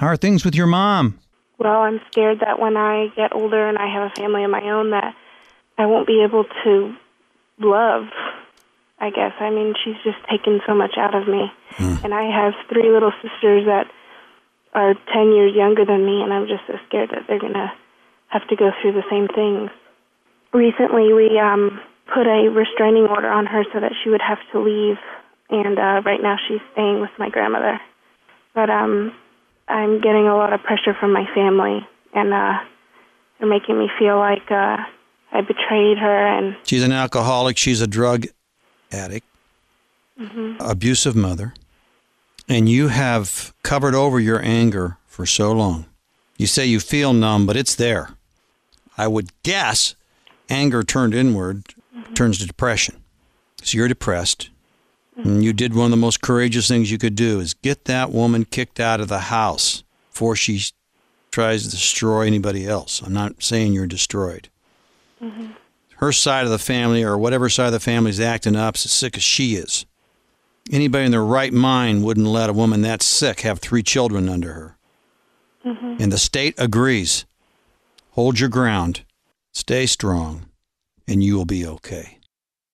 How are things with your mom? Well, I'm scared that when I get older and I have a family of my own that I won't be able to love, I guess. I mean, she's just taken so much out of me. And I have 3 little sisters that are 10 years younger than me, and I'm just so scared that they're going to have to go through the same things. Recently, we put a restraining order on her so that she would have to leave, and right now she's staying with my grandmother. But I'm getting a lot of pressure from my family, and they're making me feel like I betrayed her. And she's an alcoholic. She's a drug addict, abusive mother, and you have covered over your anger for so long. You say you feel numb, but it's there. I would guess anger turned inward turns to depression. So you're depressed, and you did one of the most courageous things you could do is get that woman kicked out of the house before she tries to destroy anybody else. I'm not saying you're destroyed. Her side of the family, or whatever side of the family is acting up, is as sick as she is. Anybody in their right mind wouldn't let a woman that sick have 3 children under her. And the state agrees. Hold your ground, stay strong, and you will be okay.